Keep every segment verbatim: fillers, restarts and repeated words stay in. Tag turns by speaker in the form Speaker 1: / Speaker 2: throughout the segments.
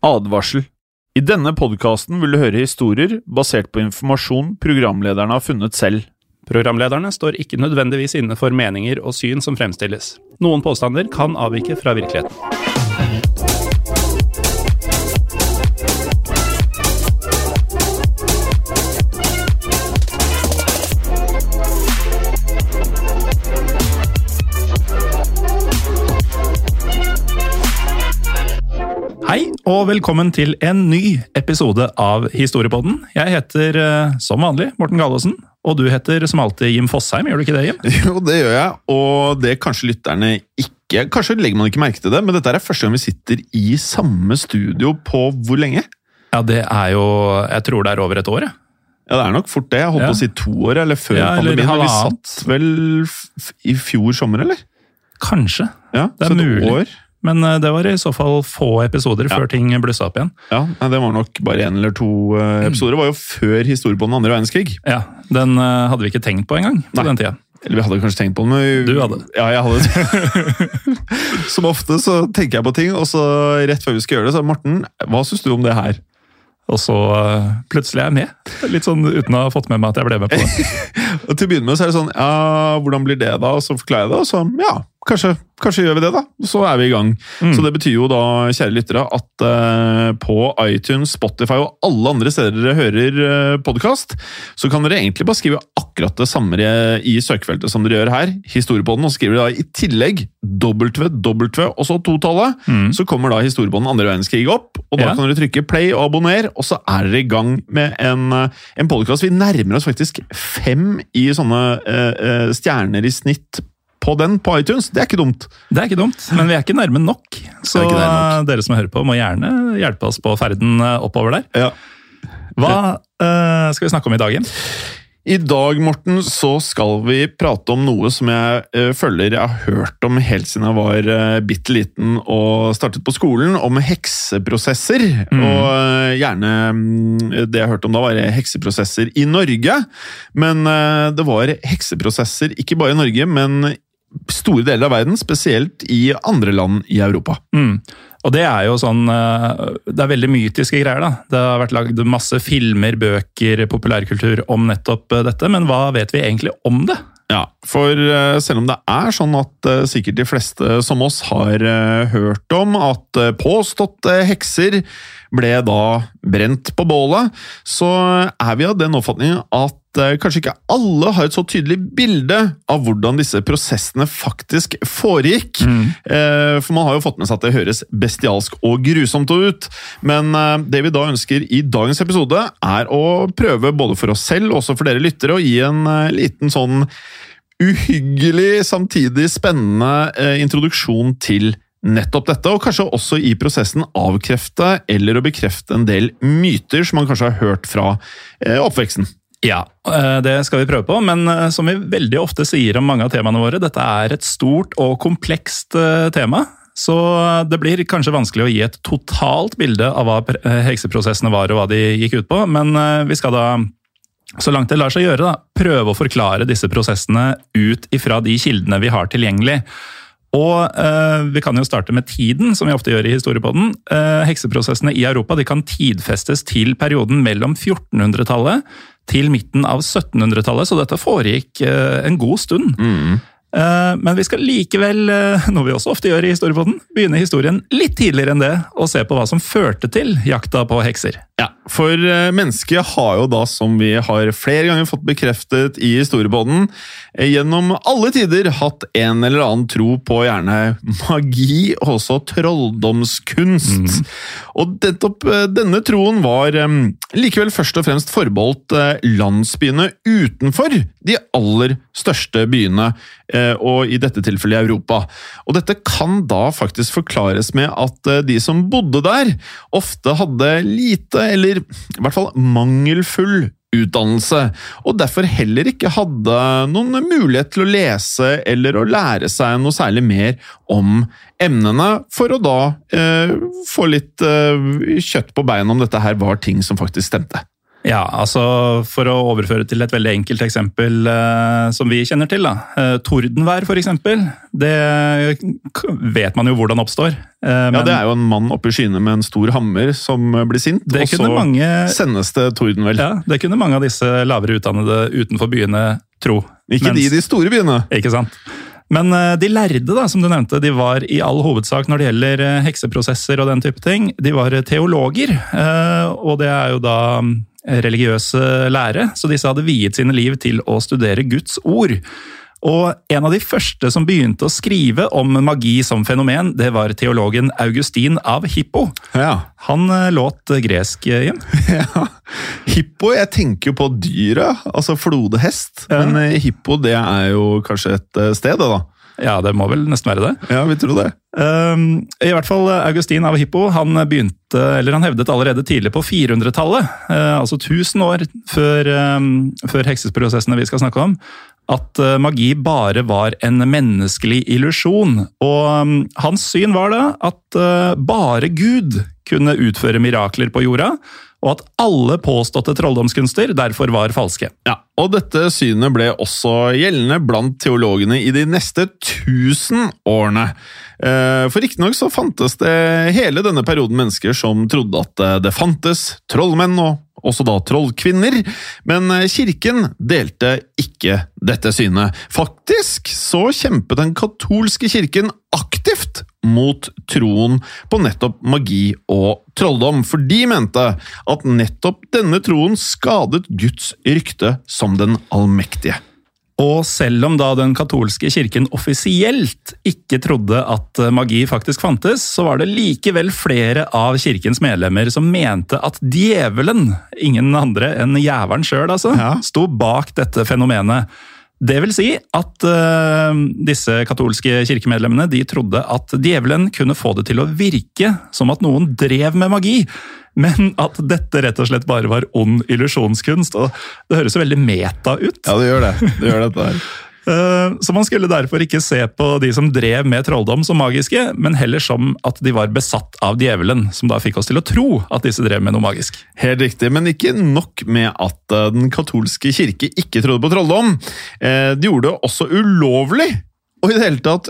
Speaker 1: Advarsel. I denne podcasten vil du høre historier basert på informasjon programlederne har funnet selv.
Speaker 2: Programlederne står ikke nødvendigvis inne for meninger og syn som fremstilles. Noen påstander kan avvike fra virkeligheten. Hei, og velkommen til en ny episode av Historiepodden. Jeg heter, som vanlig, Morten Galaasen, og du heter som alltid Jim Fosheim, gjør du ikke det, Jim?
Speaker 1: Jo, det gjør jeg, og det kanskje lytterne ikke, kanskje legger man ikke merke til det, men dette er første gang vi sitter i samme studio på hvor lenge?
Speaker 2: Ja, det er jo, jeg tror det er over et år, ja.
Speaker 1: Ja, det er nok fort det. Jeg holdt
Speaker 2: Ja.
Speaker 1: på å si to år, eller før
Speaker 2: Ja, eller
Speaker 1: pandemien. Vi
Speaker 2: halvannet.
Speaker 1: satt vel f- i fjor sommer, eller?
Speaker 2: Kanskje,
Speaker 1: Ja,
Speaker 2: Det er
Speaker 1: så et
Speaker 2: mulig.
Speaker 1: år.
Speaker 2: men eh, det var i så fall få episoder
Speaker 1: Ja.
Speaker 2: før ting blussa opp igjen.
Speaker 1: Ja, nei, det var nok bare en eller to eh, episoder. Det var jo før historie på den andre verdenskrig.
Speaker 2: Ja, den eh, hadde vi ikke tenkt på engang på
Speaker 1: Nei.
Speaker 2: den tida.
Speaker 1: Eller vi hadde kanskje tenkt på den, men...
Speaker 2: Du hadde.
Speaker 1: Ja, jeg hadde. Som ofte så tenker jeg på ting, og så rett før vi skal gjøre det, så Morten, hva synes du om det her?
Speaker 2: Og så eh, plutselig er jeg med. Litt sånn uten å ha fått med meg at jeg ble med på det.
Speaker 1: Og til å begynne med så er det sånn, ja, hvordan blir det da? Og så forklarer jeg det, og så, ja, kanskje, kanskje gjør vi det da. Og så er vi i gang.
Speaker 2: Mm.
Speaker 1: Så det betyr jo da, kjære lyttere, at eh, på iTunes, Spotify og alle andre steder dere hører eh, podcast, så kan dere egentlig bare skrive akkurat det samme i søkefeltet som dere gjør her, Historiepodden, og skriver da i tillegg W, W og så to-tallet,
Speaker 2: Mm.
Speaker 1: så kommer da Historiepodden andre verdenskrig opp, og da
Speaker 2: Ja.
Speaker 1: kan dere trykke play og abonner, og så er dere i gang med en, eh, en podcast. Vi nærmer oss faktisk fem i sånne eh, eh, stjerner i snitt på den på iTunes. Det er ikke dumt.
Speaker 2: Det er ikke dumt, men vi er ikke nærme nok. Så
Speaker 1: Er ikke nærme
Speaker 2: eh, dere som hører på må gjerne hjelpe oss på ferden eh, oppover der.
Speaker 1: Ja.
Speaker 2: Hva eh, skal vi snakke om i dag, Jim?
Speaker 1: I dag, Morten, så skal vi prate om noe som jeg eh, føler jeg har hørt om helt siden jeg var eh, bitte liten og startet på skolen, om hekseprosesser.
Speaker 2: Mm.
Speaker 1: Og eh, gjerne mm, det jeg hørte om da var hekseprosesser i Norge. Men eh, det var hekseprosesser ikke bare i Norge, men store deler av verden, spesielt i andre land i Europa.
Speaker 2: Mm. Og det er jo sånn, eh, det er veldig mytiske greier da. Det har vært lagd masse filmer, bøker, populærkultur om nettopp eh, dette, men hva vet vi egentlig om det?
Speaker 1: Ja, for eh, selv om det er sånn at eh, sikkert de fleste som oss har eh, hørt om at eh, påståtte hekser ble da brent på bålet, så er vi av den oppfatningen at eh, kanskje ikke alle har et så tydelig bilde av hvordan disse prosessene faktisk foregikk.
Speaker 2: Mm.
Speaker 1: Eh, For man har jo fått med seg at det høres bestialsk og grusomt ut, men eh, det vi da ønsker i dagens episode er å prøve både for oss selv og også for dere lyttere å gi en eh, liten sånn uhyggelig, samtidig spennende eh, introduksjon til nettopp dette, og kanskje også i prosessen avkrefte eller å bekrefte en del myter som man kanskje har hørt fra eh, oppveksten.
Speaker 2: Ja, eh, det skal vi prøve på, men eh, som vi veldig ofte sier om mange av temaene våre, dette er et stort og komplekst eh, tema, så det blir kanskje vanskelig å gi et totalt bilde av hva pre- eh, hekseprosessene var og hva de gikk ut på, men eh, vi skal da, så langt det lar seg gjøre, da, prøve å forklare disse prosessene ut ifra de kildene vi har tilgjengelig. Og eh, vi kan jo starte med tiden, som vi ofte gjør i Historiepodden. Eh, hekseprosessene i Europa de kan tidfestes til perioden mellom fjortenhundretallet til midten av syttenhundretallet, så dette foregikk eh, en god stund.
Speaker 1: Mm.
Speaker 2: Eh, men vi skal likevel, eh, noe vi også ofte gjør i Historiepodden, begynne historien litt tidligere enn det, og se på hva som førte til jakta på hekser.
Speaker 1: Ja, for eh, mennesket har jo da, som vi har flere ganger fått bekreftet i Historiepodden, eh, gjennom alle tider hatt en eller annen tro på gjerne magi og også trolldomskunst.
Speaker 2: Mm.
Speaker 1: Og nettopp eh, denne troen var eh, likevel først og fremst forbeholdt eh, landsbyene utenfor de aller største byene, eh, og i dette tilfellet i Europa. Og dette kan da faktisk forklares med at eh, de som bodde der ofte hadde lite, eller i hvert fall mangelfull utdannelse, og derfor heller ikke hadde noen mulighet til å lese eller å lære seg noe særlig mer om emnene, for å da eh, få litt eh, kjøtt på beina om dette her var ting som faktisk stemte.
Speaker 2: Ja, altså for å overføre til et veldig enkelt eksempel eh, som vi kjenner til, da. Eh, tordenvær for eksempel, det vet man jo hvordan oppstår. Eh,
Speaker 1: ja, det er jo en mann oppe i skyene med en stor hammer som blir sint, og så mange, sendes det tordenvel.
Speaker 2: Ja, det kunne mange av disse lavere utdannede utenfor byene tro.
Speaker 1: Ikke Mens, de i de store byene.
Speaker 2: Ikke sant? Men de lærde, da, som du nevnte, de var i all hovedsak når det gjelder hekseprosesser og den type ting, de var teologer, og det er jo da religiøse lære, så disse hadde viet sine liv til å studere Guds ord. Og en av de første som begynte å skrive om magi som fenomen, det var teologen Augustin av Hippo.
Speaker 1: Ja.
Speaker 2: Han låt gresk, Jim.
Speaker 1: Ja, Hippo, jeg tenker jo på dyret, altså flodhest, ja. Men Hippo, det er jo kanskje et sted, da.
Speaker 2: Ja, det må vel nesten være det.
Speaker 1: Ja, vi tror det.
Speaker 2: Um, I hvert fall Augustin av Hippo, han begynte, eller han hevdet allerede tidlig på firehundretallet, uh, altså tusen år før, um, før heksesprosessene vi skal snakke om, at magi bare var en menneskelig illusjon. Og um, hans syn var da at uh, bare Gud kunne utføre mirakler på jorda, og at alle påståtte trolldomskunster derfor var falske.
Speaker 1: Ja, og dette synet ble også gjeldende blant teologene i de neste tusen årene. For riktignok så fantes det hele denne perioden mennesker som trodde at det fantes trollmenn og også da trollkvinner, men kirken delte ikke dette synet. Faktisk så kjempet den katolske kirken aktivt mot troen på nettopp magi og trolldom, for de mente at nettopp denne troen skadet Guds rykte som den allmektige.
Speaker 2: Og selv om da den katolske kirken offisielt ikke trodde at magi faktisk fantes, så var det likevel flere av kirkens medlemmer som mente at djevelen, ingen andre enn jævelen selv altså, ja. Sto bak dette fenomenet. Det vil si at uh, disse katolske kirkemedlemmene de trodde at djevelen kunne få det til å virke som at noen drev med magi, men at dette rett og slett bare var ond illusjonskunst, og det høres jo veldig meta ut.
Speaker 1: Ja, det gjør det. Det gjør dette her.
Speaker 2: Uh, så man skulle derfor ikke se på de som drev med trolldom som magiske, men heller som at de var besatt av djevelen, som da fikk oss til å tro at disse drev med noe magisk.
Speaker 1: Helt riktig, men ikke nok med at den katolske kirke ikke trodde på trolldom. Uh, de gjorde det også ulovlig. Og i det hele tatt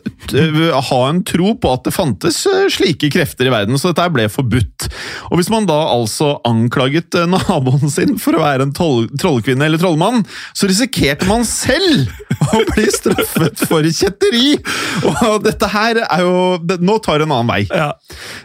Speaker 1: ha en tro på at det fantes slike krefter i verden, så dette ble forbudt. Og hvis man da altså anklaget naboen sin for å være en trollkvinne eller trollmann, så risikerte man selv å bli straffet for kjetteri. Og dette her er jo... Nå tar det en annen vei.
Speaker 2: Ja.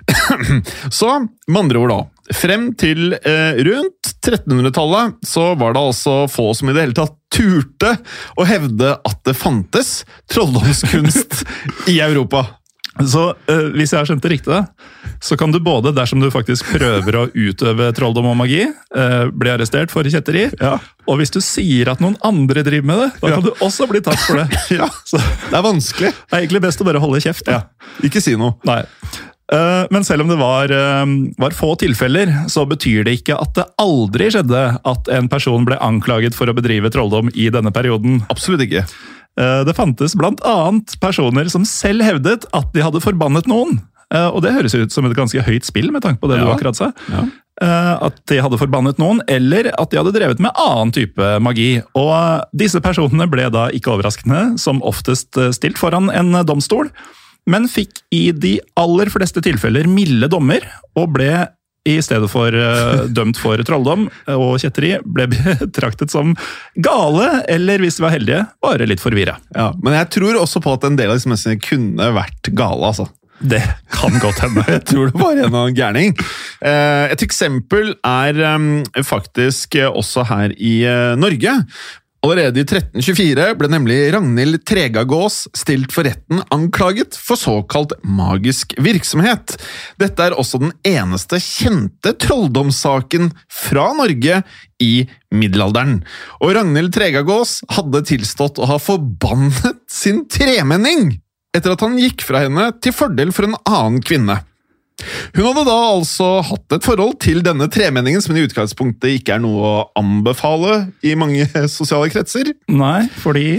Speaker 1: Så, med andre ord da, frem til eh, rundt trettenhundretallet så var det altså få som i det hele tatt turte å hevde at det fantes trolldomskunst i Europa.
Speaker 2: Så uh, hvis jeg har skjønt det riktig da, så kan du både, dersom du faktisk prøver å utøve trolldom og magi, uh, bli arrestert for kjetteri, ja. Og hvis du sier at noen andre driver med det, da ja. Kan du også bli tatt for det.
Speaker 1: Ja, så det er vanskelig.
Speaker 2: Det er egentlig best å bare holde kjeft. Da.
Speaker 1: Ja. Ikke si noe.
Speaker 2: Nei. Men selv om det var, var få tilfeller, så betyr det ikke at det aldri skjedde at en person ble anklaget for å bedrive trolldom i denne perioden.
Speaker 1: Absolutt ikke.
Speaker 2: Det fantes blant annet personer som selv hevdet at de hadde forbannet noen. Og det høres ut som et ganske høyt spill med tanke på det ja. Du akkurat sa. Ja. At de hadde forbannet noen, eller at de hadde drevet med annen type magi. Og disse personene ble da ikke overraskende, som oftest stilt foran en domstol, men fikk i de aller fleste tilfeller milde dommer, og ble i stedet for uh, dømt for trolldom og kjetteri, ble betraktet som gale, eller hvis de var heldige, bare litt forvirret.
Speaker 1: Ja, men jeg tror også på at en del av disse menneskene kunne vært gale, altså.
Speaker 2: Det kan godt hende.
Speaker 1: Jeg tror det var en av gærning. Uh, et eksempel er um, faktisk også her i uh, Norge. Allerede i tretten tjuefire ble nemlig Ragnhild Tregagås stilt for retten anklaget for såkalt magisk virksomhet. Dette er også den eneste kjente trolldomssaken fra Norge i middelalderen. Og Ragnhild Tregagås hadde tilstått å ha forbannet sin tremenning etter at han gikk fra henne til fordel for en annen kvinne. Hun hadde da altså hatt et forhold til denne tremenningen som i utgangspunktet ikke er noe å anbefale i mange sosiale kretser.
Speaker 2: Nei, fordi...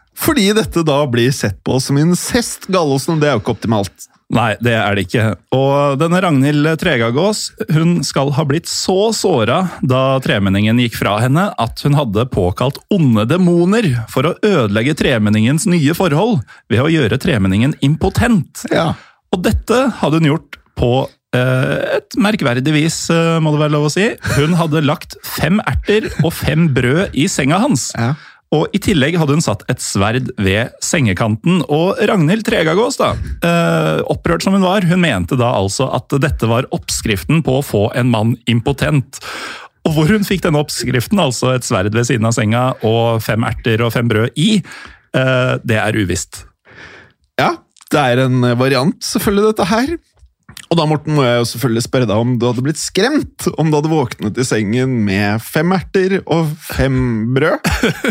Speaker 1: fordi dette da blir sett på som incest, Gallosen, og det er jo ikke optimalt.
Speaker 2: Nei, det er det ikke. Og denne Ragnhild Tregagås, hun skal ha blitt så såret da tremenningen gikk fra henne at hun hadde påkalt onde demoner for å ødelegge tremenningens nye forhold ved å gjøre tremenningen impotent.
Speaker 1: Ja.
Speaker 2: Og dette hadde hun gjort på eh, et merkverdig vis, må det være lov å si. Hun hadde lagt fem erter og fem brød i senga hans.
Speaker 1: Ja.
Speaker 2: Og i tillegg hadde hun satt et sverd ved sengekanten. Og Ragnhild Tregagås, da, eh, opprørt som hun var, hun mente da altså at dette var oppskriften på å få en mann impotent. Og hvor hun fikk denne oppskriften, altså et sverd ved siden av senga og fem erter og fem brød i, eh, det er uvisst.
Speaker 1: Ja, det er en variant selvfølgelig dette her. Og da, Morten, må jeg jo selvfølgelig spørre deg om du hadde blitt skremt om du hadde våknet i sengen med fem erter og fem brød?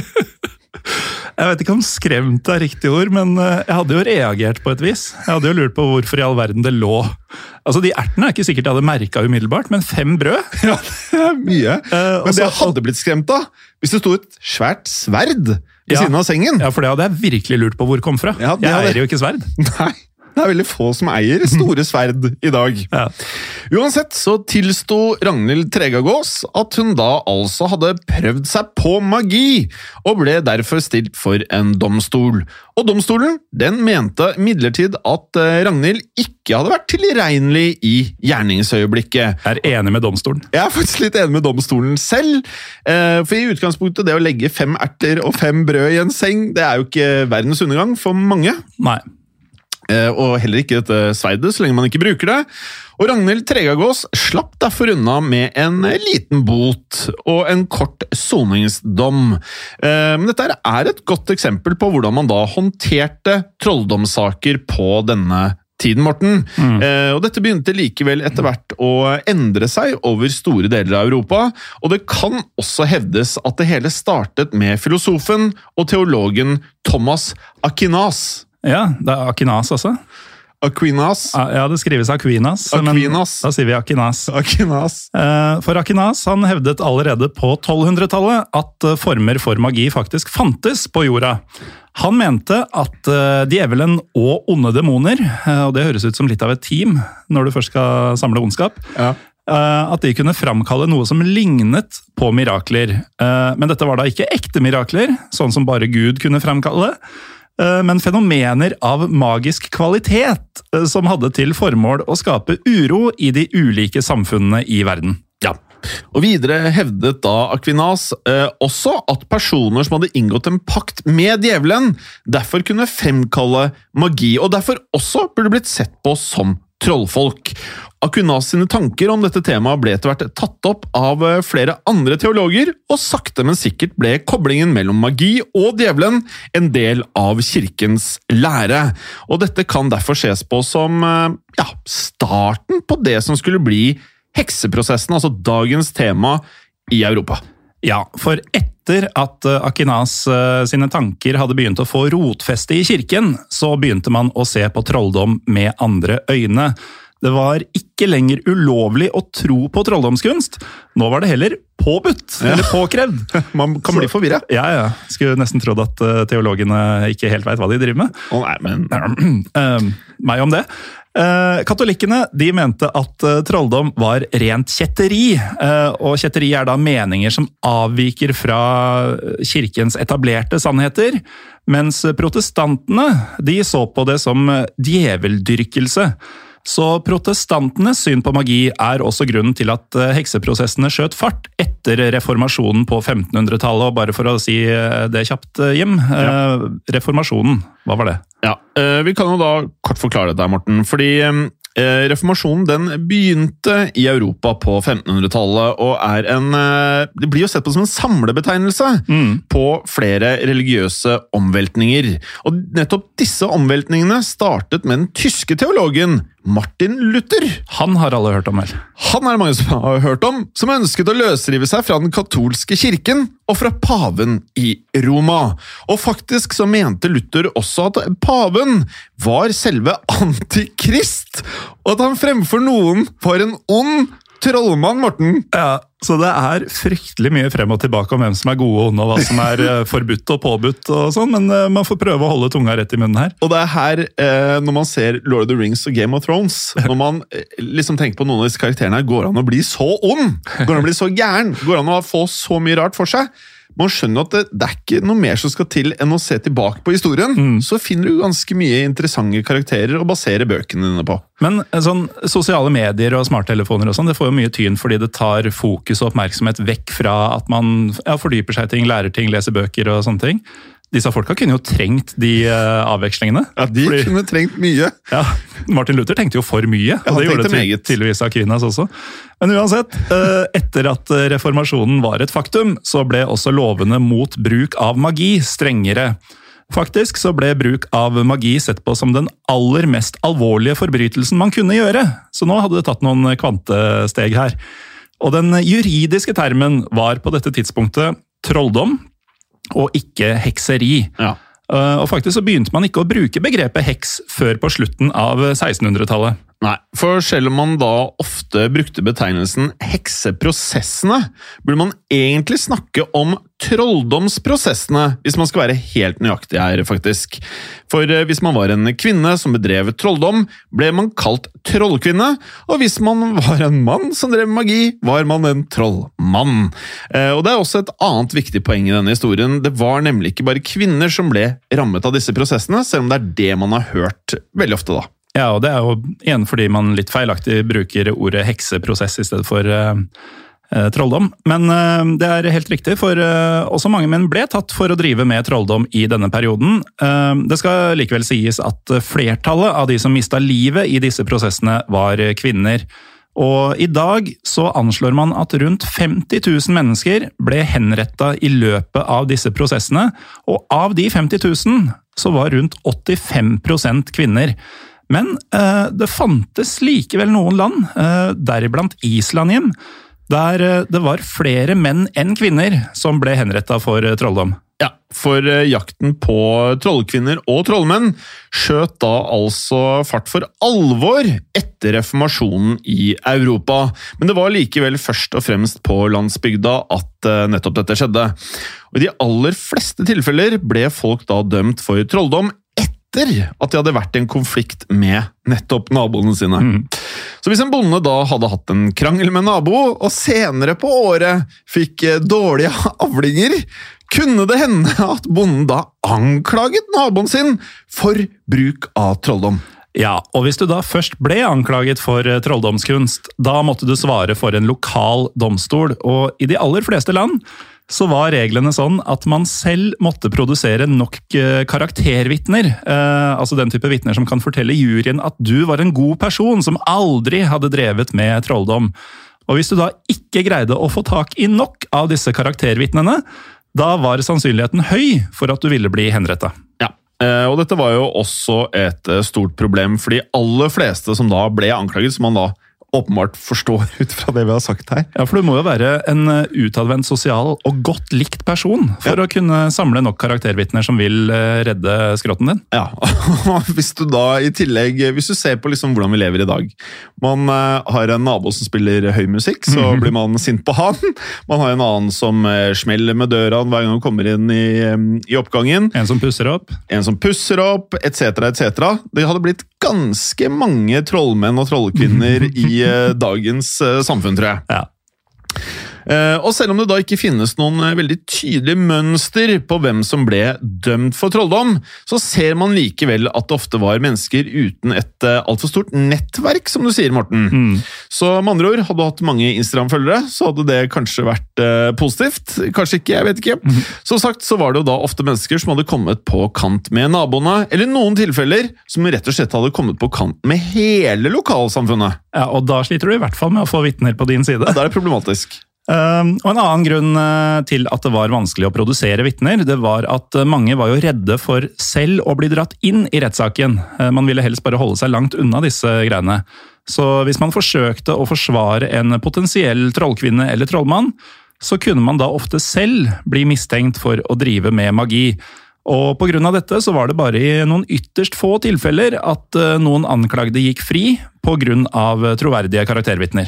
Speaker 2: Jeg vet ikke om skremt er riktig ord, men jeg hadde jo reagert på et vis. Jeg hadde jo lurt på hvorfor i all verden det lå. Altså, de ertene er ikke sikkert jeg hadde merket umiddelbart, men fem brød?
Speaker 1: Ja, det er mye.
Speaker 2: Uh,
Speaker 1: men
Speaker 2: også,
Speaker 1: det hadde blitt skremt da, hvis det stod et svært sverd ved
Speaker 2: ja,
Speaker 1: siden av sengen.
Speaker 2: Ja, for det hadde jeg virkelig lurt på hvor kom fra.
Speaker 1: Ja,
Speaker 2: jeg
Speaker 1: hadde...
Speaker 2: eier jo ikke sverd.
Speaker 1: Nei. Det er veldig få som eier store sverd i dag.
Speaker 2: Ja.
Speaker 1: Uansett så tilsto Ragnhild Tregagås at hun da altså hadde prøvd seg på magi, og ble derfor stilt for en domstol. Og domstolen, den mente midlertid at Ragnhild ikke hadde vært tilregnelig i gjerningsøyeblikket.
Speaker 2: Jeg er enig med domstolen.
Speaker 1: Jeg er faktisk litt enig med domstolen selv, for i utgangspunktet det å legge fem erter og fem brød i en seng, det er jo ikke verdens undergang for mange.
Speaker 2: Nei.
Speaker 1: Og heller ikke dette sverdet, så lenge man ikke bruker det. Og Ragnhild Tregagås slapp derfor unna med en liten bot og en kort soningsdom. Men dette er et godt eksempel på hvordan man da håndterte trolldomssaker på denne tiden, Morten. Mm. Og dette begynte likevel etter hvert å endre seg over store deler av Europa, og det kan også hevdes at det hele startet med filosofen og teologen Thomas Aquinas.
Speaker 2: Ja, det er Aquinas også.
Speaker 1: Aquinas.
Speaker 2: Ja, det skrives Aquinas,
Speaker 1: Aquinas.
Speaker 2: Men da sier vi Aquinas.
Speaker 1: Aquinas.
Speaker 2: For Aquinas, han hevdet allerede på tolvhundretallet at former for magi faktisk fantes på jorda. Han mente at djevelen og onde demoner, og det høres ut som litt av et team når du først skal samle ondskap, ja. At de kunne framkalle noe som lignet på mirakler. Men dette var da ikke ekte mirakler, sånn som bare Gud kunne framkalle, men fenomener av magisk kvalitet som hadde til formål å skape uro i de ulike samfunnene i verden.
Speaker 1: Ja, og videre hevdet da Aquinas eh, også at personer som hadde inngått en pakt med djevelen, derfor kunne fremkalle magi, og derfor også burde blitt sett på som trollfolk. Aquinas sine tanker om dette temaet ble etter hvert tatt opp av flere andre teologer, og sakte, men sikkert ble koblingen mellom magi og djevelen en del av kirkens lære. Og dette kan derfor ses på som ja, starten på det som skulle bli hekseprosessen, altså dagens tema i Europa.
Speaker 2: Ja, for etter at Aquinas sine tanker hadde begynt å få rotfeste i kirken, så begynte man å se på trolldom med andre øyne. Det var ikke lenger ulovlig å tro på trolldomskunst. Nå var det heller påbudt, ja. Eller påkrevd.
Speaker 1: Man kan så, bli forvirret.
Speaker 2: Ja, ja. Skulle nesten trodd at teologene ikke helt vet hva de driver med.
Speaker 1: Å nei, men...
Speaker 2: uh, meg om det. Uh, katolikkene de mente at uh, trolldom var rent kjetteri, uh, og kjetteri er da meninger som avviker fra kirkens etablerte sannheter, mens protestantene de så på det som djeveldyrkelse. Så protestantenes syn på magi er også grunnen til at hekseprosessene skjøt fart etter reformasjonen på femtenhundretallet, og bare for å si det kjapt, Jim, ja. Reformasjonen, hva var det?
Speaker 1: Ja, vi kan jo da kort forklare det der, Morten, fordi reformasjonen den begynte i Europa på femtenhundretallet, og er en, det blir jo sett på som en samlebetegnelse mm. på flere religiøse omveltninger. Og nettopp disse omveltningene startet med den tyske teologen Martin Luther.
Speaker 2: Han har alle hørt om, vel?
Speaker 1: Han er det mange som har hørt om, som ønsket å løsrive seg fra den katolske kirken og fra paven i Roma. Og faktisk så mente Luther også at paven var selve antikrist, og at han fremfor noen var en ond trollmann, Morten!
Speaker 2: Ja, så det er fryktelig mye frem og tilbake om hvem som er gode og onde, og hva som er forbudt og påbudt og sånn, men man får prøve å holde tunga rett i munnen her.
Speaker 1: Og det er her, når man ser Lord of the Rings og Game of Thrones, når man liksom tenker på noen av disse karakterene her, går han å bli så ond? Går han å bli så gæren? Går han å få så mye rart for seg? Man skjønner at det, det er ikke noe mer som skal til enn å se tilbake på historien. Mm. Så finner du ganske mye interessante karakterer å basere bøkene dine på.
Speaker 2: Men sånn, sosiale medier og smarttelefoner og sånn, det får jo mye tyn fordi det tar fokus og oppmerksomhet vekk fra at man ja, fordyper seg ting, lærer ting, leser bøker og sånne ting. Disse folka kunne jo trengt de uh, avvekslingene.
Speaker 1: Ja, de fordi, kunne trengt mye.
Speaker 2: Ja, Martin Luther tenkte jo for mye, og ja, det gjorde det til, tydeligvis Aquinas også. Men uansett, uh, etter at reformasjonen var et faktum, så ble også lovene mot bruk av magi strengere. Faktisk så ble bruk av magi sett på som den aller mest alvorlige forbrytelsen man kunne gjøre. Så nå hadde det tatt noen kvantesteg her. Og den juridiske termen var på dette tidspunktet trolldom, og ikke hekseri. Ja. Og faktisk så begynte man ikke å bruke begrepet heks før på slutten av sekstenhundretallet.
Speaker 1: Nei, for selv om man da ofte brukte betegnelsen hekseprosessene, burde man egentlig snakke om trolldomsprosessene, hvis man skal være helt nøyaktig her, faktisk. For hvis man var en kvinne som bedrev trolldom, ble man kalt trollkvinne, og hvis man var en mann som drev magi, var man en trollmann. Og det er også et annet viktig poeng i denne historien. Det var nemlig ikke bare kvinner som ble rammet av disse prosessene, selv om det er det man har hørt veldig ofte da.
Speaker 2: Ja, og det er jo igjen fordi man litt feilaktig bruker ordet hekseprosess i stedet for uh, uh, trolldom. Men uh, det er helt riktig, for uh, også mange menn ble tatt for å drive med trolldom i denne perioden. Uh, det skal likevel sies at flertallet av de som mistet livet i disse prosessene var kvinner. Og i dag så anslår man at rundt femti tusen mennesker ble henrettet i løpet av disse prosessene, og av de femti tusen så var rundt åttifem prosent kvinner. Men eh, det fantes likevel noen land, eh, deriblant Island igjen, der eh, det var flere menn enn kvinner som ble henrettet for eh, trolldom.
Speaker 1: Ja, for eh, jakten på trollkvinner og trollmenn skjøt da altså fart for alvor etter reformasjonen i Europa. Men det var likevel først og fremst på landsbygda at eh, nettopp dette skjedde. Og i de aller fleste tilfeller ble folk da dømt for trolldom etter at de hadde vært i en konflikt med nettopp naboene sine. Mm. Så hvis en bonde da hadde hatt en krangel med nabo, og senere på året fikk dårlige avlinger, kunne det hende at bonden da anklaget naboen sin for bruk av trolldom.
Speaker 2: Ja, og hvis du da først ble anklaget for trolldomskunst, da måtte du svare for en lokal domstol, og i de aller fleste land så var reglene sånn at man selv måtte produsere nok karaktervittner, eh, altså den type vittner som kan fortelle juryen at du var en god person som aldri hadde drevet med trolldom. Og hvis du da ikke greide å få tak i nok av disse karaktervittnene, da var sannsynligheten høy for at du ville bli henrettet.
Speaker 1: Ja. Og dette var jo også et stort problem, for de aller fleste som da ble anklaget, som man da åpenbart forstår ut fra det vi har sagt her.
Speaker 2: Ja, for du må jo være en utadvendt, sosial og godt likt person for ja. Å kunne samle nok karaktervittner som vil redde skrotten din.
Speaker 1: Ja, hvis du da i tillegg, hvis du ser på liksom hvordan vi lever i dag, man har en nabo som spiller høy musikk, så mm-hmm. blir man sint på han. Man har en annen som smeller med døra hver gang han kommer inn i, i oppgangen.
Speaker 2: En som pusser opp.
Speaker 1: En som pusser opp, et cetera, et cetera. Det hadde blitt ganske mange trollmenn og trollkvinner i dagens samfunn, tror jeg.
Speaker 2: Ja.
Speaker 1: Og selv om det da ikke finnes noen veldig tydelige mønster på hvem som ble dømt for trolldom, så ser man likevel at det ofte var mennesker uten et alt for stort nettverk, som du sier, Morten. Mm. Så med andre ord, hadde du hatt mange Instagram-følgere, så hadde det kanskje vært eh, positivt. Kanskje ikke, jeg vet ikke. Mm. Som sagt, så var det jo da ofte mennesker som hadde kommet på kant med naboene, eller noen tilfeller som rett og slett hadde kommet på kant med hele lokalsamfunnet.
Speaker 2: Ja, og da sliter du i hvert fall med å få vittner på din side.
Speaker 1: Ja, da er det problematisk.
Speaker 2: Uh, og En annen grunn uh, til at det var vanskelig å produsere vittner, det var at uh, mange var jo redde for selv å bli dratt inn i rettssaken. Uh, man ville helst bare holde seg langt unna disse greiene. Så hvis man forsøkte å forsvare en potensiell trollkvinne eller trollmann, så kunne man da ofte selv bli mistenkt for å drive med magi. Og på grunn av dette så var det bare i noen ytterst få tilfeller at uh, noen anklagde gikk fri på grunn av troverdige karaktervittner.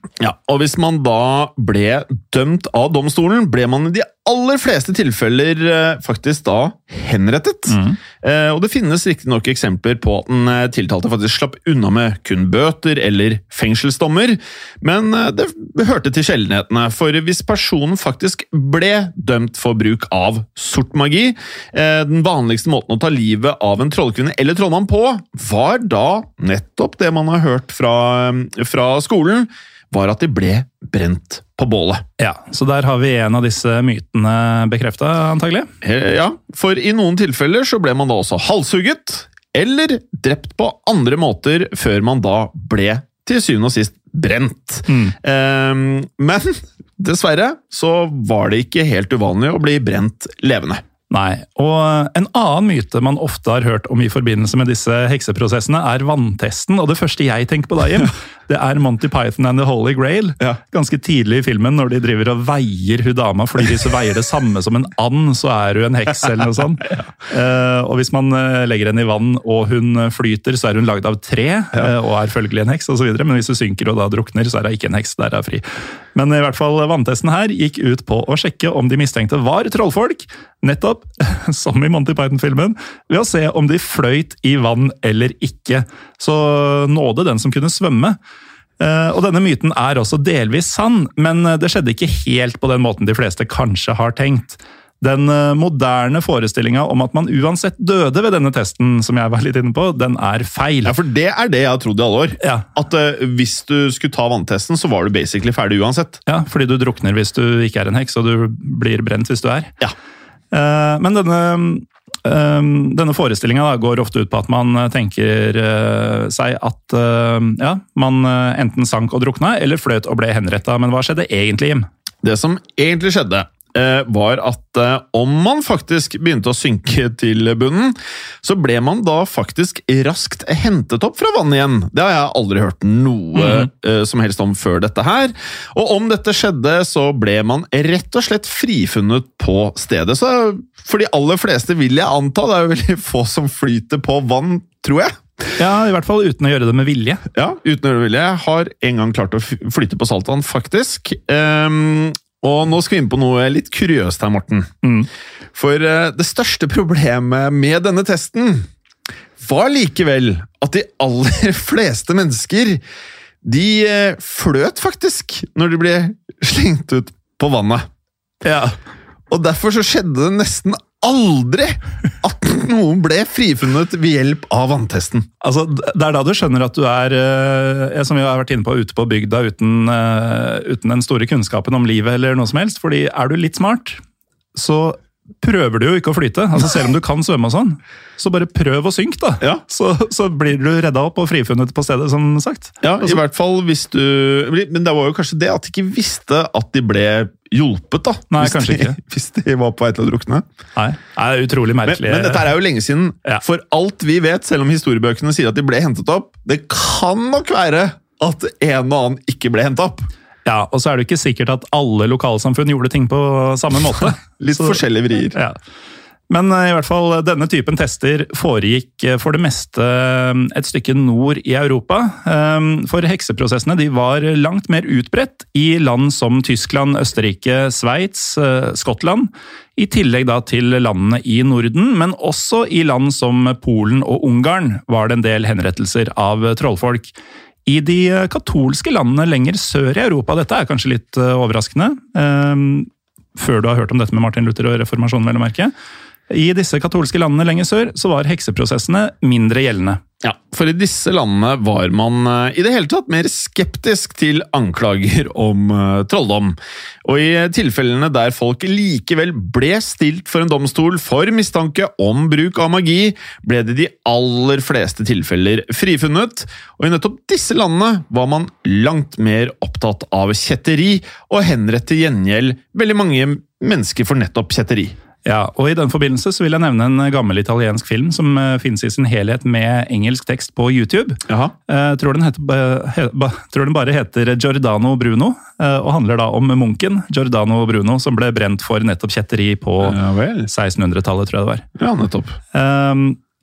Speaker 1: Ja, og hvis man da ble dømt av domstolen, ble man i de aller fleste tilfeller eh, faktisk da henrettet. Mm. Eh, og det finnes riktig nok eksempler på at den tiltalte faktisk slapp unna med kun bøter eller fengselsdommer, men eh, det hørte til sjeldenhetene, for hvis personen faktisk ble dømt for bruk av sort magi, eh, den vanligste måten å ta livet av en trollkvinne eller trollmann på, var da nettopp det man har hørt fra, fra skolen, var at de ble brent på bålet.
Speaker 2: Ja, så der har vi en av disse mytene bekreftet, antagelig.
Speaker 1: Ja, for i noen tilfeller så ble man da også halshugget, eller drept på andre måter, før man da ble til syvende og sist brent. Mm. Um, men dessverre så var det ikke helt uvanlig å bli brent levende.
Speaker 2: Nei, og en annen myte man ofte har hørt om i forbindelse med disse hekseprosessene er vanntesten, og det første jeg tenker på da, Jim, det er Monty Python and the Holy Grail. Ja. Ganske tidlig i filmen, når de driver og veier hun dama, fordi hvis hun veier det samme som en and, så er hun en heks eller noe sånt. Ja. Uh, og hvis man legger henne i vann og hun flyter, så er hun lagd av tre, ja. uh, og er følgelig en heks og så videre, men hvis hun synker og da drukner, så er hun ikke en heks, der er hun fri. Men i hvert fall vanntesten her gikk ut på å sjekke om de mistenkte var trollfolk, nettopp, som i Monty Python-filmen, ved å se om de fløyt i vann eller ikke. Så nådde den som kunne svømme. Og denne myten er også delvis sann, men det skjedde ikke helt på den måten de fleste kanskje har tenkt. Den moderne forestillingen om at man uansett døde ved denne testen, som jeg var litt inne på, den er feil.
Speaker 1: Ja, for det er det jeg har trodd i alle år. Ja. At uh, hvis du skulle ta vanntesten, så var du basically ferdig uansett.
Speaker 2: Ja, fordi du drukner hvis du ikke er en heks, og du blir brent hvis du er.
Speaker 1: Ja.
Speaker 2: Uh, men denne, uh, denne forestillingen da, går ofte ut på at man tenker uh, seg at uh, ja, man uh, enten sank og drukna, eller fløt og ble henrettet. Men hva skjedde egentlig, Jim?
Speaker 1: Det som egentlig skjedde, var at om man faktisk begynte å synke til bunnen, så ble man da faktisk raskt hentet opp fra vannet igjen. Det har jeg aldri hørt noe mm. som helst om før dette her. Og om dette skjedde, så ble man rett og slett frifunnet på stedet. Så for de aller fleste vil jeg anta, det er jo veldig få som flyter på vann, tror jeg.
Speaker 2: Ja, i hvert fall uten å gjøre det med vilje.
Speaker 1: Ja, uten å gjøre det med vilje. Jeg har en gang klart å flyte på saltvann, faktisk. Um, Og nå skal vi inn på noe litt kuriøst her, Morten. Mm. For uh, det største problemet med denne testen var likevel at de aller fleste mennesker, de uh, fløt faktisk når de ble slengt ut på vannet. Ja. Og derfor så skjedde det nesten aldri at noen ble frifunnet ved hjelp av vanntesten.
Speaker 2: Altså, det er da du skjønner at du er, som vi har vært inne på, ute på bygda uten, uten den store kunnskapen om livet eller noe som helst. Fordi er du litt smart, så prøver du jo ikke å flyte. Altså, selv om du kan svømme og sånn, så bare prøv å synke da. Ja. Så, så blir du redda opp og frifunnet på stedet, som sagt.
Speaker 1: Ja,
Speaker 2: altså,
Speaker 1: i hvert fall hvis du... Men det var jo kanskje det at de ikke visste at de ble hjulpet da.
Speaker 2: Nei,
Speaker 1: hvis
Speaker 2: kanskje
Speaker 1: de,
Speaker 2: ikke.
Speaker 1: Hvis de var på vei til å drukne.
Speaker 2: Nei, det er utrolig merkelig.
Speaker 1: Men, men dette er jo lenge siden. Ja. For alt vi vet, selv om historiebøkene sier at de ble hentet opp, det kan nok være at en og annen ikke ble hentet opp.
Speaker 2: Ja, og så er det ikke sikkert at alle lokalsamfunn gjorde ting på samme måte.
Speaker 1: Litt så, forskjellige vrier.
Speaker 2: Ja. Men i hvert fall denne typen tester foregikk for det meste et stykke nord i Europa. For hekseprosessene de var langt mer utbredt i land som Tyskland, Østerrike, Sveits, Skottland, i tillegg da til landene i Norden, men også i land som Polen og Ungarn var det en del henrettelser av trollfolk. I de katolske landene lenger sør i Europa, dette er kanskje litt overraskende, før du har hørt om dette med Martin Luther og reformasjonen, vel å merke. I disse katolske landene lenger sør så var hekseprosessene mindre gjeldende.
Speaker 1: Ja, for i disse landene var man i det hele tatt mer skeptisk til anklager om uh, trolldom. Og i tilfellene der folk likevel ble stilt for en domstol for mistanke om bruk av magi, ble det de aller fleste tilfeller frifunnet. Og i nettopp disse landene var man langt mer opptatt av kjetteri, og henrett til gjengjeld veldig mange mennesker for nettopp kjetteri.
Speaker 2: Ja, og i den forbindelse så vil jeg nevne en gammel italiensk film som uh, finnes i sin helhet med engelsk tekst på YouTube.
Speaker 1: Jaha.
Speaker 2: Uh, tror, den heter, uh, he, ba, tror den bare heter Giordano Bruno, uh, og handler da om munken Giordano Bruno, som ble brent for nettopp kjetteri på ja, sekstenhundretallet, tror jeg det var.
Speaker 1: Ja, nettopp.
Speaker 2: Um,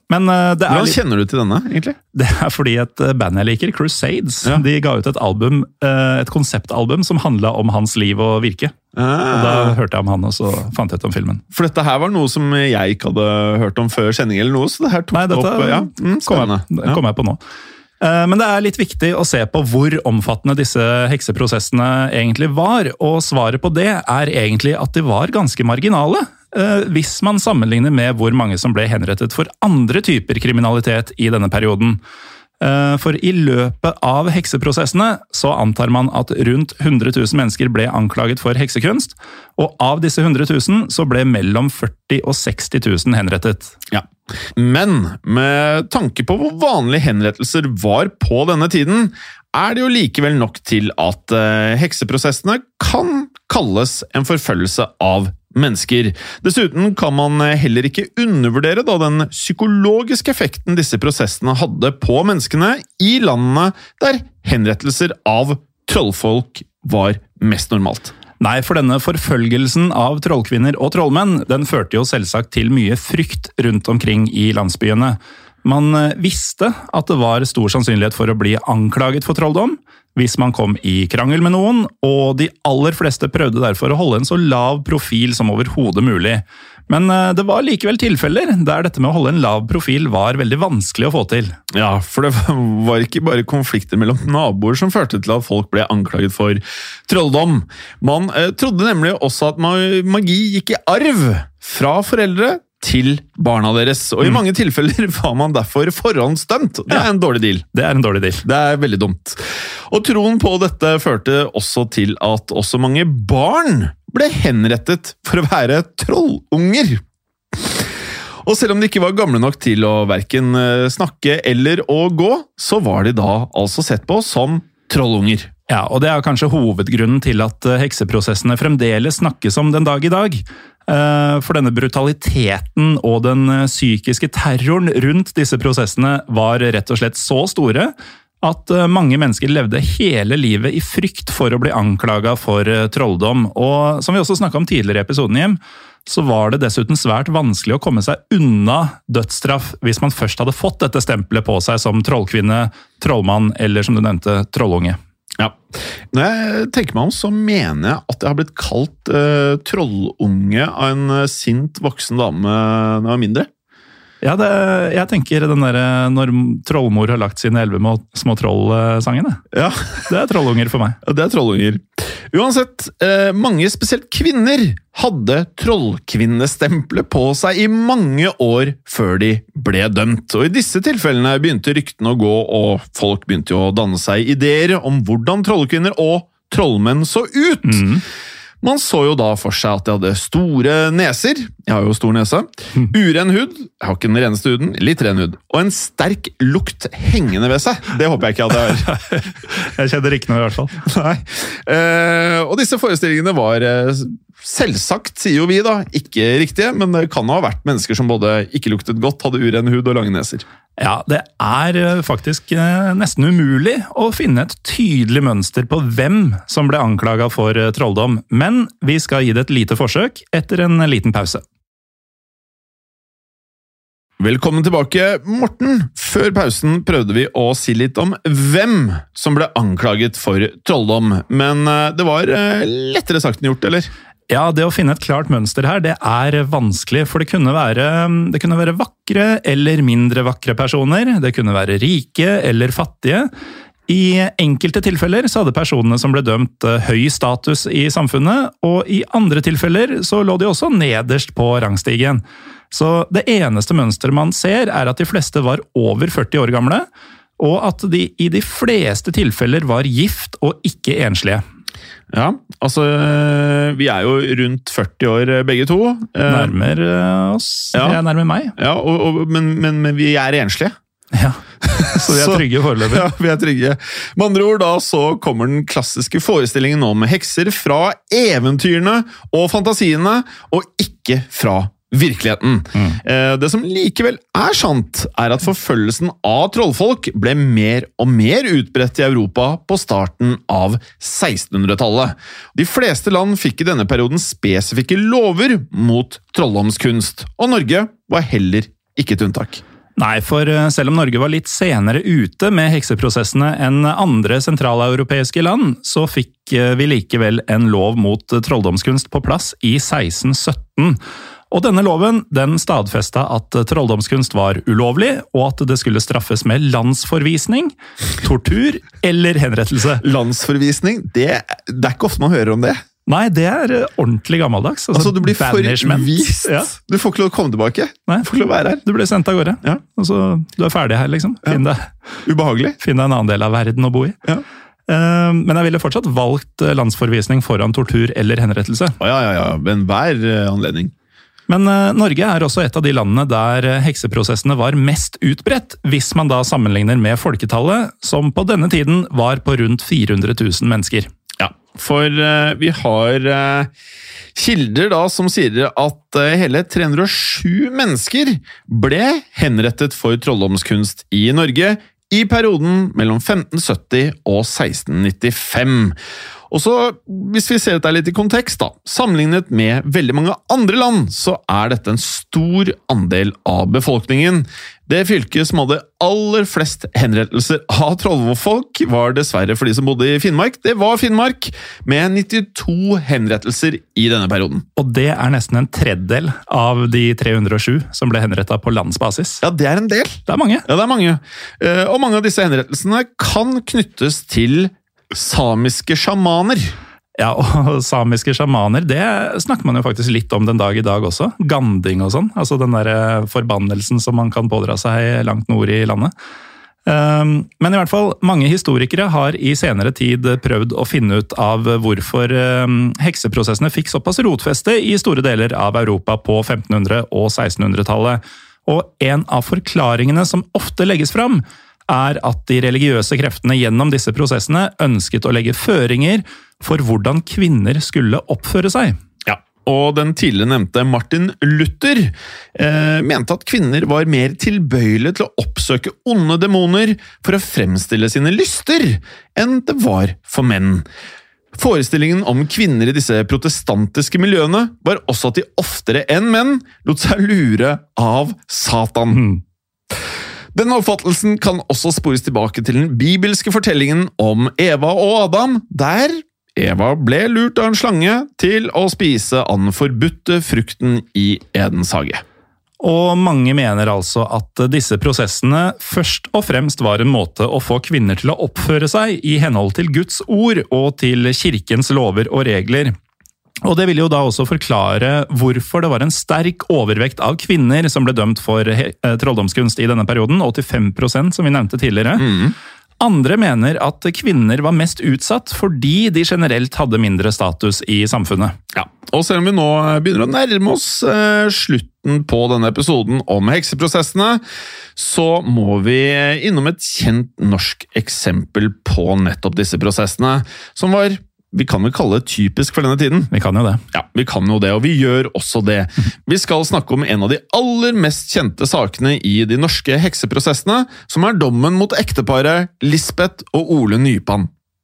Speaker 2: Men uh, det er
Speaker 1: Hvordan
Speaker 2: litt,
Speaker 1: kjenner du til denne, egentlig?
Speaker 2: det er fordi et band jeg liker, Crusades,
Speaker 1: Ja.
Speaker 2: de ga ut et album, uh, et konseptalbum som handlet om hans liv og virke.
Speaker 1: Ah.
Speaker 2: Og da hørte jeg om han, og så fant jeg ut om filmen.
Speaker 1: For dette her var noe som jeg ikke hadde hørt om før sending eller noe, så det her tok
Speaker 2: Nei, dette
Speaker 1: opp, ja, mm,
Speaker 2: kom, jeg,
Speaker 1: spennende.
Speaker 2: kom jeg på nå. Uh, men det er litt viktig å se på hvor omfattende disse hekseprosessene egentlig var, og svaret på det er egentlig at de var ganske marginale. Hvis man sammenligner med hvor mange som ble henrettet for andre typer kriminalitet i denne perioden. For i løpet av hekseprosessene så antar man at rundt hundre tusen mennesker ble anklaget for heksekunst, og av disse hundre tusen så ble mellom førti og seksti tusen henrettet.
Speaker 1: Ja. Men med tanke på hvor vanlige henrettelser var på denne tiden, er det jo likevel nok til at uh, hekseprosessene kan kalles en forfølgelse av mennesker. Dessuten kan man heller ikke undervurdere da den psykologiske effekten disse prosessene hadde på menneskene i landene der henrettelser av trollfolk var mest normalt.
Speaker 2: Nei, for denne forfølgelsen av trollkvinner og trollmenn, den førte jo selvsagt til mye frykt rundt omkring i landsbyene. Man visste at det var stor sannsynlighet for å bli anklaget for trolldom hvis man kom i krangel med noen, og de aller fleste prøvde derfor å holde en så lav profil som overhodet mulig. Men det var likevel tilfeller der dette med å holde en lav profil var veldig vanskelig å få til.
Speaker 1: Ja, for det var ikke bare konflikter mellom naboer som førte til at folk ble anklaget for trolldom. Man eh, trodde nemlig også at magi gikk i arv fra foreldre til barna deres, og i mange tilfeller var man derfor forhåndsdømt. Det er en dårlig deal.
Speaker 2: Det er en dårlig deal.
Speaker 1: Det er veldig dumt. Og troen på dette førte også til at også mange barn ble henrettet for å være trollunger. Og selv om de ikke var gamle nok til å hverken snakke eller å gå, så var de da altså sett på som trollunger.
Speaker 2: Ja, og det er kanskje hovedgrunnen til at hekseprosessene fremdeles snakkes om den dag i dag. For denne brutaliteten og den psykiske terroren rundt disse prosessene var rett og slett så store at mange mennesker levde hele livet i frykt for å bli anklaget for trolldom. Og som vi også snakket om tidligere i episoden hjem, så var det dessuten svært vanskelig å komme seg unna dødsstraff hvis man først hadde fått dette stempelet på seg som trollkvinne, trollmann eller som du nevnte, trollunge.
Speaker 1: Ja. Når jeg tenker meg om, så mener jeg at jeg har blitt kalt uh, trollunge av en uh, sint voksen dame da jeg var mindre.
Speaker 2: Ja, det, jeg tenker den der når trollmor har lagt sine elleve små troll-sangene.
Speaker 1: Ja.
Speaker 2: Det er trollunger for meg.
Speaker 1: Ja, det er trollunger. Uansett, uh, mange spesielt kvinner hadde trollkvinnestempelet på seg i mange år før de ble dømt. Og i disse tilfellene begynte ryktene å gå, og folk begynte jo å danne seg ideer om hvordan trollkvinner og trollmenn så ut.
Speaker 2: Mm.
Speaker 1: Man så jo da for seg at de hadde store neser, jeg har jo stor nese, uren hud, jeg har ikke den reneste huden, litt ren hud, og en sterk lukt hengende ved seg. Det håper jeg ikke at jeg har.
Speaker 2: Jeg kjenner ikke noe i hvert fall.
Speaker 1: Nei. Eh, og disse forestillingene var eh, selvsagt, sier jo vi da, ikke riktige, men det kan ha vært mennesker som både ikke luktet godt, hadde uren hud og lange neser.
Speaker 2: Ja, det er faktisk nesten umulig å finne et tydelig mønster på hvem som ble anklaget for trolldom, men vi skal gi det et lite forsøk etter en liten pause.
Speaker 1: Velkommen tilbake, Morten. Før pausen prøvde vi å si litt om hvem som ble anklaget for trolldom, men det var lettere sagt enn gjort, eller?
Speaker 2: Ja, det å finne et klart mønster her, det er vanskelig, for det kunne være, det kunne være vakre eller mindre vakre personer, det kunne være rike eller fattige. I enkelte tilfeller så hadde personene som ble dømt høy status i samfunnet, og i andre tilfeller så lå de også nederst på rangstigen. Så det eneste mønsteret man ser er at de fleste var over førti år gamle, og at de i de fleste tilfeller var gift og ikke enslige.
Speaker 1: Ja, altså vi er jo rundt førti år begge to.
Speaker 2: Nærmer oss, ja. Jeg er nærmer meg.
Speaker 1: Ja, og, og, men, men, men vi er enslige.
Speaker 2: Ja, så vi er trygge foreløpig.
Speaker 1: Ja, vi er trygge. Med andre ord da så kommer den klassiske forestillingen om hekser fra eventyrene og fantasiene, og ikke fra virkeligheten. Mm. Det som likevel er sant, er at forfølgelsen av trollfolk ble mer og mer utbredt i Europa på starten av sekstenhundretallet. De fleste land fikk i denne perioden spesifikke lover mot trolldomskunst, og Norge var heller ikke et unntak.
Speaker 2: Nei, for selv om Norge var litt senere ute med hekseprosessene enn andre sentraleuropeiske land, så fikk vi likevel en lov mot trolldomskunst på plass i seksten sytten. Og denne loven den stadfesta at trolldomskunst var ulovlig, og at det skulle straffes med landsforvisning, tortur eller henrettelse.
Speaker 1: Landsforvisning, det, det er ikke ofte man hører om det.
Speaker 2: Nei, det er ordentlig gammeldags.
Speaker 1: Altså, altså du blir forvist. Ja. Du får ikke lov å komme tilbake.
Speaker 2: Nei,
Speaker 1: du får ikke lov å være her.
Speaker 2: Du blir sendt av gårde.
Speaker 1: Ja.
Speaker 2: Altså, du er ferdig her, liksom. Finn deg,
Speaker 1: Ubehagelig.
Speaker 2: Finn deg en annen del av verden å bo i.
Speaker 1: Ja.
Speaker 2: Men jeg ville fortsatt valgt landsforvisning foran tortur eller henrettelse.
Speaker 1: Ja, ja, ja. Ved enhver anledning.
Speaker 2: Men Norge er også et av de landene der hekseprosessene var mest utbredt, hvis man da sammenligner med folketallet, som på denne tiden var på rundt fire hundre tusen mennesker.
Speaker 1: Ja, for uh, vi har uh, kilder da som sier at uh, hele tre hundre og sju mennesker ble henrettet for trolldomskunst i Norge i perioden mellom femten sytti og seksten nittifem. Og så, hvis vi ser dette litt i kontekst da, sammenlignet med veldig mange andre land, så er dette en stor andel av befolkningen. Det fylket som hadde aller flest henrettelser av trollfolk var dessverre for de som bodde i Finnmark. Det var Finnmark, med nittito henrettelser i denne perioden.
Speaker 2: Og det er nesten en tredjedel av de tre hundre og sju som ble henrettet på landsbasis.
Speaker 1: Ja, det er en del.
Speaker 2: Det er mange.
Speaker 1: Ja, det er mange. Og mange av disse henrettelsene kan knyttes til samiske sjamaner.
Speaker 2: Ja, og samiske sjamaner, det snakker man jo faktisk litt om den dag i dag også. Ganding og sånn, altså den der forbannelsen som man kan pådra seg langt nord i landet. Men i hvert fall, mange historikere har i senere tid prøvd å finne ut av hvorfor hekseprosessene fikk såpass rotfeste i store deler av Europa på femtenhundre- og sekstenhundretallet. Og en av forklaringene som ofte legges fram, er at de religiøse kreftene gjennom disse prosessene ønsket å legge føringer for hvordan kvinner skulle oppføre seg.
Speaker 1: Ja, og den tidligere nevnte Martin Luther eh, mente at kvinner var mer tilbøyelige til å oppsøke onde demoner for å fremstille sine lyster enn det var for menn. Forestillingen om kvinner i disse protestantiske miljøene var også at de oftere enn menn lot seg lure av Satan.
Speaker 2: Mm.
Speaker 1: Denne oppfattelsen kan også spores tilbake til den bibelske fortellingen om Eva og Adam, der Eva ble lurt av en slange til å spise av den forbudte frukten i Edens hage.
Speaker 2: Og mange mener altså at disse prosessene først og fremst var en måte å få kvinner til å oppføre seg i henhold til Guds ord og til kirkens lover og regler. Og det vil jo da også forklare hvorfor det var en sterk overvekt av kvinner som ble dømt for trolldomskunst i denne perioden, åttifem prosent som vi nevnte tidligere.
Speaker 1: Mm.
Speaker 2: Andre mener at kvinner var mest utsatt fordi de generelt hadde mindre status i samfunnet.
Speaker 1: Ja, og selv om vi nå begynner å nærme oss eh, slutten på denne episoden om hekseprosessene, så må vi innom et kjent norsk eksempel på nettopp disse prosessene, som var vi kan vel kalle det typisk for denne tiden.
Speaker 2: Vi kan jo det.
Speaker 1: Ja, vi kan jo det, og vi gjør også det. Vi skal snakke om en av de aller mest kjente sakene i de norske hekseprosessene, som er dommen mot ekteparet Lisbeth og Ole Nypan.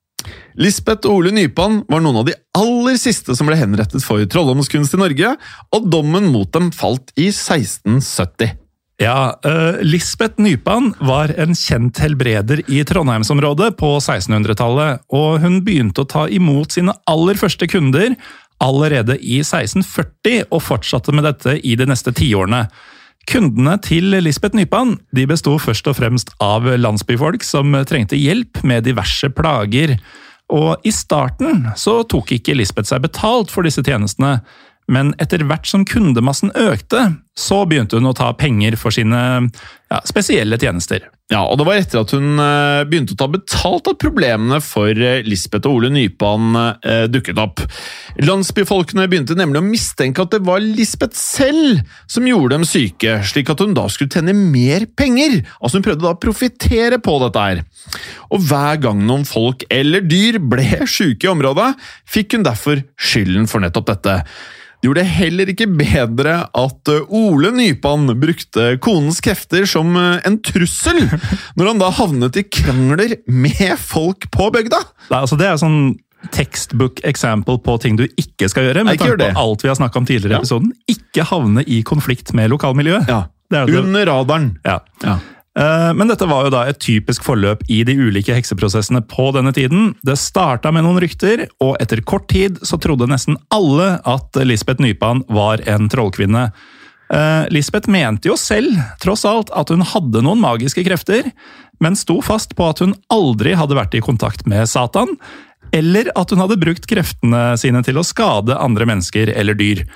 Speaker 1: Lisbeth og Ole Nypan var noen av de aller siste som ble henrettet for trolldomskunst i Norge, og dommen mot dem falt i seksten sytti.
Speaker 2: Ja, uh, Lisbeth Nypan var en kjent helbreder i Trondheimsområdet på sekstenhundretallet, og hun begynte å ta imot sine aller første kunder allerede i seksten førti, og fortsatte med dette i de neste tiårene. Kundene til Lisbeth Nypan de bestod først og fremst av landsbyfolk som trengte hjelp med diverse plager, og i starten så tok ikke Lisbeth seg betalt for disse tjenestene, men etter hvert som kundemassen økte, så begynte hun å ta penger for sine ja, spesielle tjenester.
Speaker 1: Ja, og det var etter at hun eh, begynte å ta betalt at problemene for eh, Lisbeth og Ole Nypan eh, dukket opp. Landsbyfolkene begynte nemlig å mistenke at det var Lisbeth selv som gjorde dem syke, slik at hun da skulle tjene mer penger. Altså hun prøvde da å profitere på dette her. Og hver gang noen folk eller dyr ble syke i området, fikk hun derfor skylden for nettopp dette. Det gjorde det heller ikke bedre at Ole Nypan brukte konens krefter som en trussel, når han da havnet i krangler med folk på bygda.
Speaker 2: Nei, altså det er sånn textbook example på ting du ikke skal gjøre, med tanke på alt vi har snakket om tidligere i episoden. Ikke havne i konflikt med lokalmiljøet.
Speaker 1: Ja,
Speaker 2: det er det.
Speaker 1: Under radaren.
Speaker 2: Ja.
Speaker 1: Ja.
Speaker 2: Men dette var jo da et typisk forløp i de ulike hekseprosessene på denne tiden. Det startet med noen rykter, og etter kort tid så trodde nesten alle at Lisbeth Nypan var en trollkvinne. Lisbeth mente jo selv, tross alt, at hun hadde noen magiske krefter, men sto fast på at hun aldri hadde vært i kontakt med Satan, eller at hun hadde brukt kreftene sine til å skade andre mennesker eller dyr.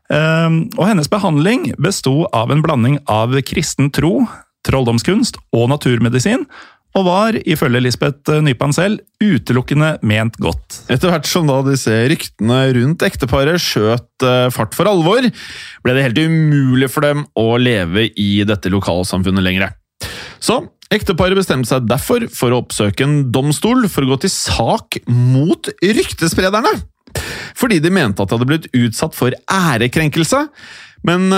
Speaker 2: Og hennes behandling bestod av en blanding av kristen tro, trolldomskunst og naturmedisin, og var, ifølge Lisbeth Nypan selv, utelukkende ment godt.
Speaker 1: Etter hvert som da disse ryktene rundt ekteparet skjøt fart for alvor, ble det helt umulig for dem å leve i dette lokalsamfunnet lenger. Så ekteparet bestemte seg derfor for å oppsøke en domstol for å gå til sak mot ryktesprederne, fordi de mente at de hadde blitt utsatt for ærekrenkelse, men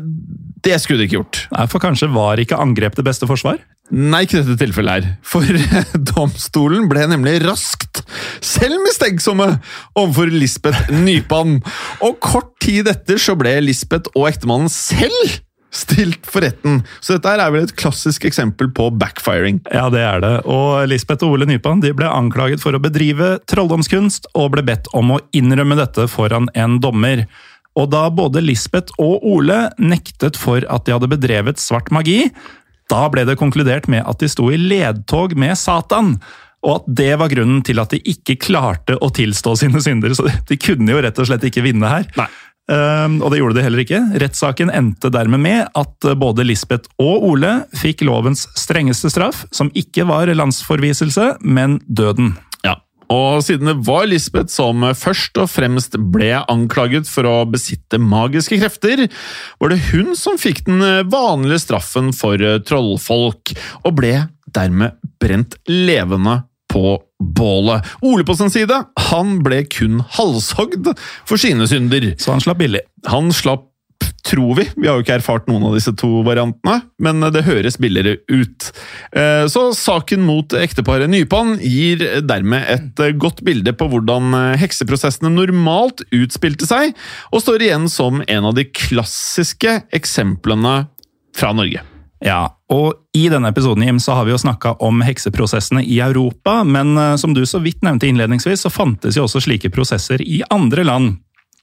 Speaker 1: det skulle de ikke gjort.
Speaker 2: Nei, for kanskje var ikke angrep det beste forsvar?
Speaker 1: Nei, ikke dette tilfellet her. For domstolen ble nemlig raskt selv mistenksomme overfor Lisbeth Nypan. Og kort tid etter så ble Lisbeth og ektemannen selv stilt for retten. Så dette her er vel et klassisk eksempel på backfiring.
Speaker 2: Ja, det er det. Og Lisbeth og Ole Nypan de ble anklaget for å bedrive trolldomskunst og ble bedt om å innrømme dette foran en dommer. Og da både Lisbeth og Ole nektet for at de hadde bedrevet svart magi, da ble det konkludert med at de sto i ledtog med Satan, og at det var grunnen til at de ikke klarte å tilstå sine synder. Så de kunne jo rett og slett ikke vinne her.
Speaker 1: Nei.
Speaker 2: Um, og det gjorde de heller ikke. Rettssaken endte dermed med at både Lisbeth og Ole fikk lovens strengeste straff, som ikke var landsforviselse, men døden.
Speaker 1: Ja. Og siden det var Lisbeth som først og fremst ble anklaget for å besitte magiske krefter, var det hun som fikk den vanlige straffen for trollfolk, og ble dermed brent levende på bålet. Ole på sin side, han ble kun halshogd for sine synder.
Speaker 2: Så han slapp billig.
Speaker 1: Han slapp, tror vi. Vi har jo ikke erfart noen av disse to variantene, men det høres billigere ut. Så saken mot ekteparet Nypan gir dermed et godt bilde på hvordan hekseprosessene normalt utspilte seg, og står igjen som en av de klassiske eksemplene fra Norge.
Speaker 2: Ja, og i denne episoden, Jim, så har vi jo snakket om hekseprosessene i Europa, men som du så vidt nevnte innledningsvis, så fantes jo også slike prosesser i andre land.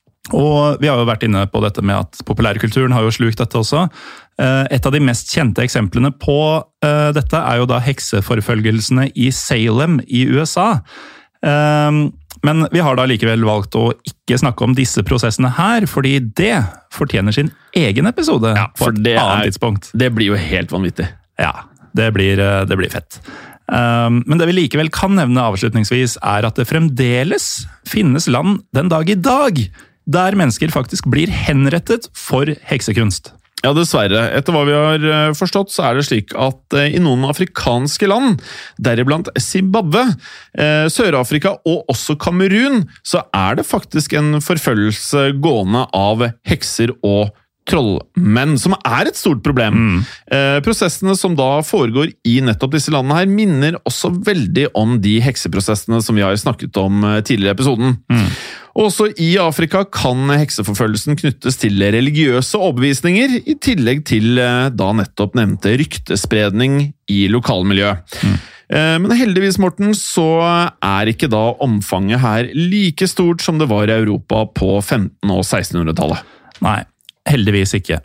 Speaker 2: Og vi har jo vært inne på dette med at populærkulturen har jo slukt dette også. Et av de mest kjente eksemplene på dette er jo da hekseforfølgelsene i Salem i U S A. Men vi har da likevel valgt å ikke snakke om disse prosessene her, fordi det fortjener sin egen episode
Speaker 1: ja,
Speaker 2: på et
Speaker 1: det
Speaker 2: annet
Speaker 1: er,
Speaker 2: tidspunkt.
Speaker 1: Det blir jo helt vanvittig.
Speaker 2: Ja, det blir, det blir fett. Men det vi likevel kan nevne avslutningsvis er at det fremdeles finnes land den dag i dag, der mennesker faktisk blir henrettet for heksekunst.
Speaker 1: Ja, dessverre. Etter hva vi har forstått, så er det slik at i noen afrikanske land, deriblant Zimbabwe, Sør-Afrika og også Kamerun, så er det faktisk en forfølgelse gående av hekser og trollmenn, som er et stort problem. Mm. Eh, prosessene som da foregår i nettopp disse landene her, minner også veldig om de hekseprosessene som vi har snakket om tidligere i episoden. Mm. Også i Afrika kan hekseforfølgelsen knyttes til religiøse overbevisninger, i tillegg til da nettopp nevnte ryktespredning i lokalmiljøet. Mm. Eh, men heldigvis, Morten, så er ikke da omfanget her like stort som det var i Europa på femten- og sekstenhundretallet.
Speaker 2: Nei. Heldigvis ikke.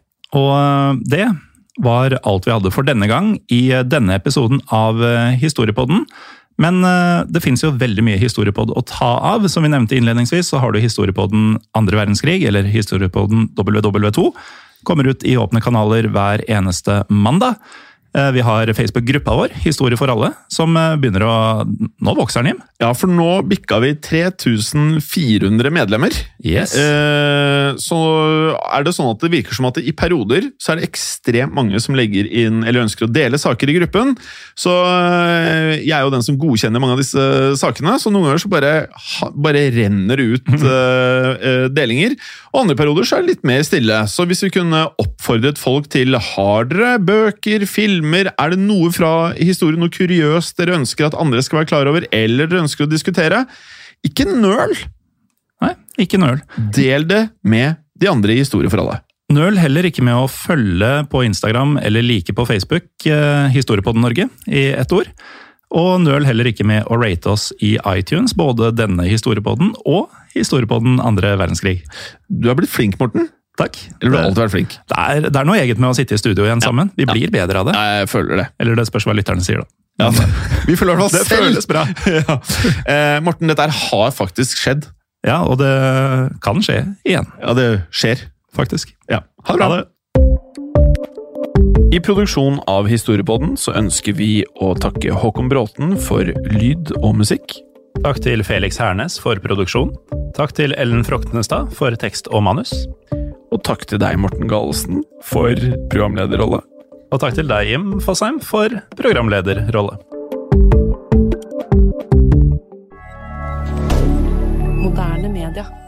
Speaker 2: Og det var alt vi hadde for denne gang i denne episoden av Historiepodden. Men det finnes jo veldig mye historiepodd å ta av. Som vi nevnte innledningsvis, så har du Historiepodden andre verdenskrig, eller Historiepodden W W to. Kommer ut i åpne kanaler hver eneste mandag. Vi har Facebook-gruppa vår, Historie for alle, som begynner å... Nå vokser den, Jim.
Speaker 1: Ja, for nå bikka vi tre tusen fire hundre medlemmer.
Speaker 2: Yes.
Speaker 1: Eh, så er det sånn at det virker som at det, i perioder så er det ekstremt mange som legger inn, eller ønsker å dele saker i gruppen. Så eh, jeg er jo den som godkjenner mange av disse sakene, så noen ganger så bare, bare renner det ut eh, delinger. Og andre perioder så er det litt mer stille. Så hvis vi kunne oppfordret folk til hardere bøker, filmer, er det noe fra historien, noe kuriøst dere ønsker at andre skal være klar over, eller dere ønsker å diskutere, ikke nøl!
Speaker 2: Nei, ikke nøl.
Speaker 1: Del det med de andre i Historie for alle.
Speaker 2: Nøl heller ikke med å følge på Instagram eller like på Facebook eh, Historiepodden Norge i ett ord. Og nøl heller ikke med å rate oss i iTunes, både denne Historiepodden og Historiepodden andre verdenskrig.
Speaker 1: Du har blitt flink, Morten.
Speaker 2: Takk.
Speaker 1: Eller du har alltid vært flink.
Speaker 2: Det er, det er noe eget med å sitte i studio igjen
Speaker 1: Ja.
Speaker 2: sammen. Vi blir ja. bedre av det.
Speaker 1: Jeg føler det.
Speaker 2: Eller det spørs hva lytterne sier da.
Speaker 1: Ja, vi føler i hvert fall
Speaker 2: Det
Speaker 1: selv.
Speaker 2: føles bra.
Speaker 1: ja. eh, Morten, dette her har faktisk skjedd.
Speaker 2: Ja, og det kan skje igjen.
Speaker 1: Ja, det skjer.
Speaker 2: Faktisk.
Speaker 1: Ja. Ha det bra. Ha det. I produksjon av Historiepodden så ønsker vi å takke Håkon Bråten for lyd og musikk.
Speaker 2: Takk til Felix Hernes for produksjon. Takk til Ellen Froktenestad for tekst og manus.
Speaker 1: Og takk til deg, Morten Galesen, for programlederrolle.
Speaker 2: Og takk til deg, Jim Fossheim, for programlederrolle.
Speaker 3: Moderne media.